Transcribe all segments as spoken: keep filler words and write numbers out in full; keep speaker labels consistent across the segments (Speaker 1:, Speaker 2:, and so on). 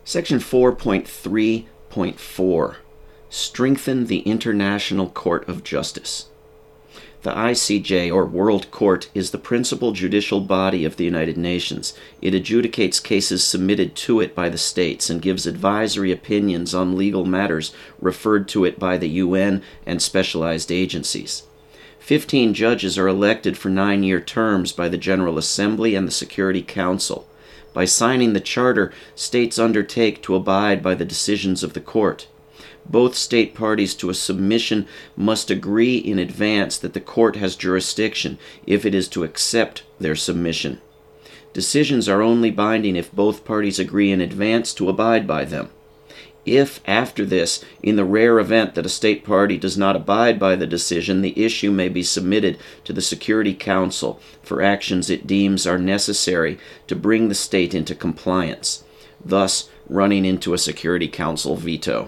Speaker 1: Section four point three point four. Strengthen the International Court of Justice. The I C J, or World Court, is the principal judicial body of the United Nations. It adjudicates cases submitted to it by the states and gives advisory opinions on legal matters referred to it by the U N and specialized agencies. Fifteen judges are elected for nine-year terms by the General Assembly and the Security Council. By signing the charter, states undertake to abide by the decisions of the court. Both state parties to a submission must agree in advance that the court has jurisdiction if it is to accept their submission. Decisions are only binding if both parties agree in advance to abide by them. If, after this, in the rare event that a state party does not abide by the decision, the issue may be submitted to the Security Council for actions it deems are necessary to bring the state into compliance, thus running into a Security Council veto.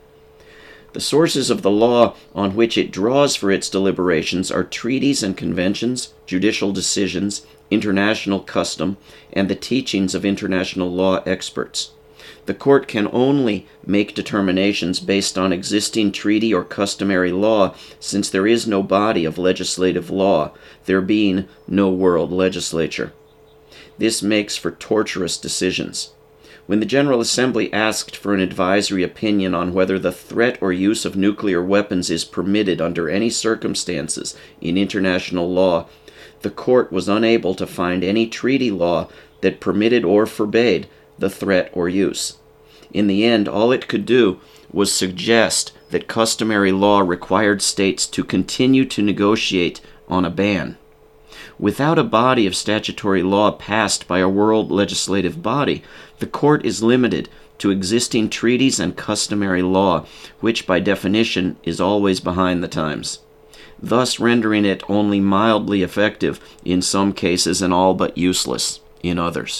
Speaker 1: The sources of the law on which it draws for its deliberations are treaties and conventions, judicial decisions, international custom, and the teachings of international law experts. The court can only make determinations based on existing treaty or customary law, since there is no body of legislative law, there being no world legislature. This makes for tortuous decisions. When the General Assembly asked for an advisory opinion on whether the threat or use of nuclear weapons is permitted under any circumstances in international law, the court was unable to find any treaty law that permitted or forbade the threat or use. In the end, all it could do was suggest that customary law required states to continue to negotiate on a ban. Without a body of statutory law passed by a world legislative body, the court is limited to existing treaties and customary law, which by definition is always behind the times, thus rendering it only mildly effective in some cases and all but useless in others.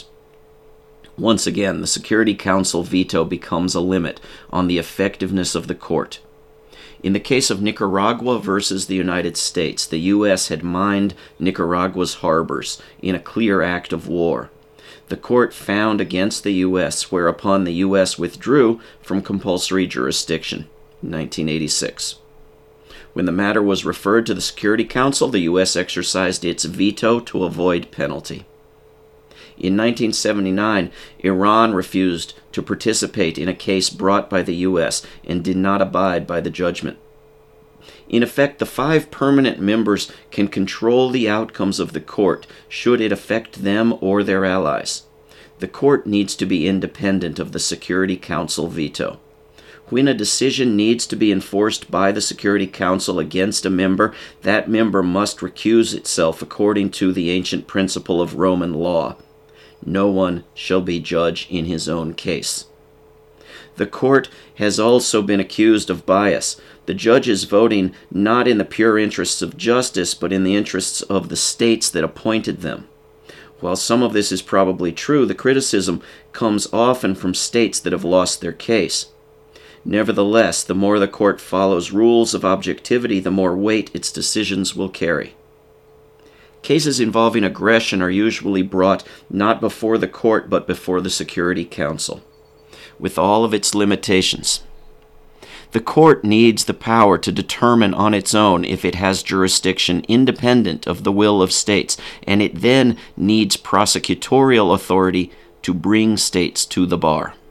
Speaker 1: Once again, the Security Council veto becomes a limit on the effectiveness of the court. In the case of Nicaragua versus the United States, the U S had mined Nicaragua's harbors in a clear act of war. The court found against the U S, whereupon the U S withdrew from compulsory jurisdiction in nineteen eighty-six. When the matter was referred to the Security Council, the U S exercised its veto to avoid penalty. In nineteen seventy-nine, Iran refused to participate in a case brought by the U S and did not abide by the judgment. In effect, the five permanent members can control the outcomes of the court should it affect them or their allies. The court needs to be independent of the Security Council veto. When a decision needs to be enforced by the Security Council against a member, that member must recuse itself according to the ancient principle of Roman law. No one shall be judge in his own case. The court has also been accused of bias, the judges voting not in the pure interests of justice, but in the interests of the states that appointed them. While some of this is probably true, the criticism comes often from states that have lost their case. Nevertheless, the more the court follows rules of objectivity, the more weight its decisions will carry. Cases involving aggression are usually brought not before the court but before the Security Council, with all of its limitations. The court needs the power to determine on its own if it has jurisdiction independent of the will of states, and it then needs prosecutorial authority to bring states to the bar.